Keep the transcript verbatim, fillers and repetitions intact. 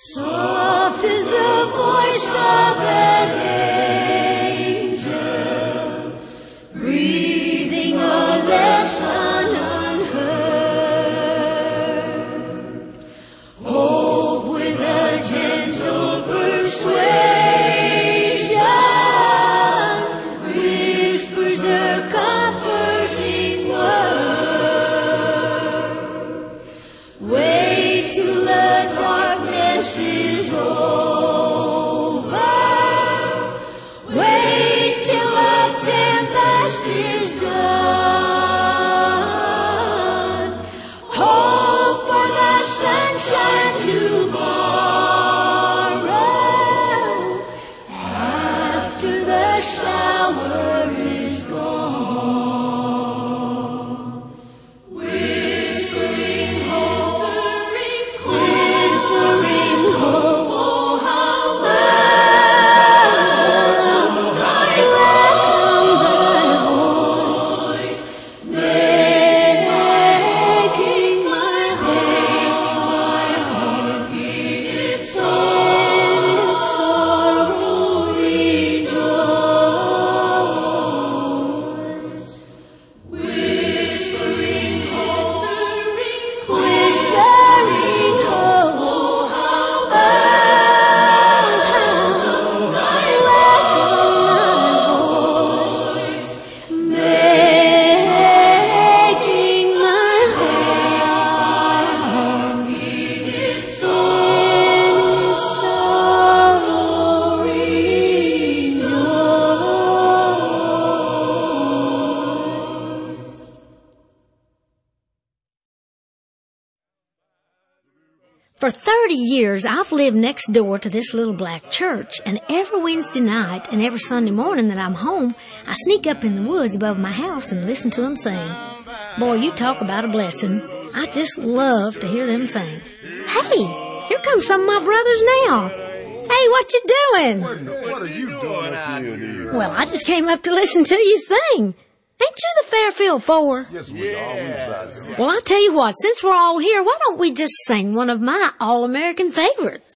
Soft is the voice of an angel, breathing a lesson unheard. Hope with a gentle persuasion whispers her comforting word. Wait till the darkness is over. Wait till the tempest is done. Hope for the sunshine tomorrow after the shower is gone. Whispering hope, whispering hope, oh how welcome thy voice, making my heart in its sorrow rejoice. Whispering hope, whispering hope, oh how welcome thy voice, making my heart in its sorrow rejoice. For thirty years, I've lived next door to this little black church, and every Wednesday night and every Sunday morning that I'm home, I sneak up in the woods above my house and listen to them sing. Boy, you talk about a blessing. I just love to hear them sing. Hey, here come some of my brothers now. Hey, what you doing? What are you doing up here? Well, I just came up to listen to you sing. Ain't you the Fairfield Four? Yes, we always Well, I'll tell you what, since we're all here, why don't we just sing one of my all-American favorites?